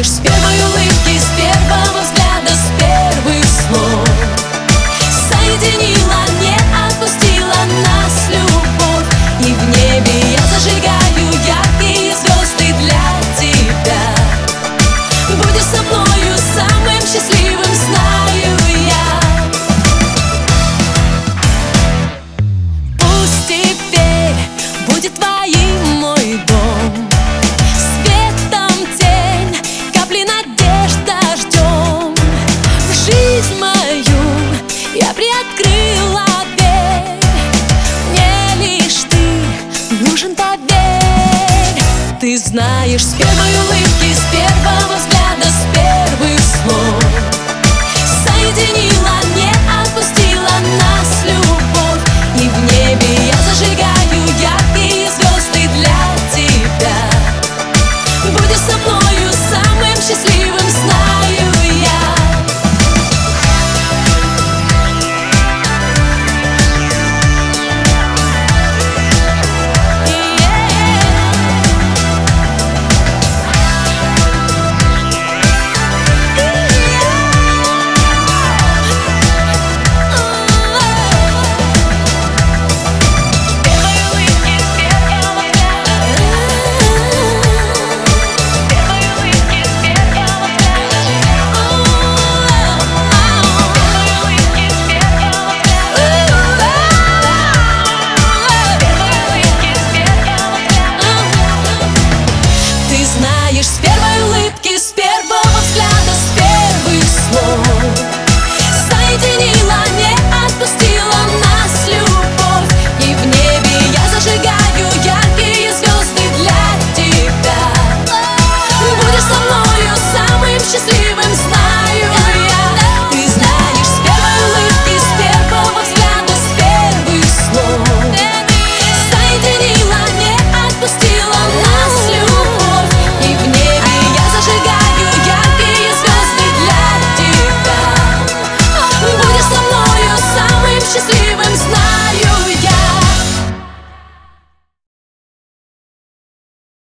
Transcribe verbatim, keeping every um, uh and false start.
знаешь, с первой улыбки, с первого взгляда, с первых слов соединила, не отпустила нас любовь. И в небе я зажигаю яркие звезды для тебя. Будешь со мною самым счастливым, знаю я. Пусть теперь будет твоим мой дом, светом тень, капли надежда ждем. В жизнь мою я приоткрыла дверь, мне лишь ты нужен, поверь. Ты знаешь, с первой улыбки, с первого взгляда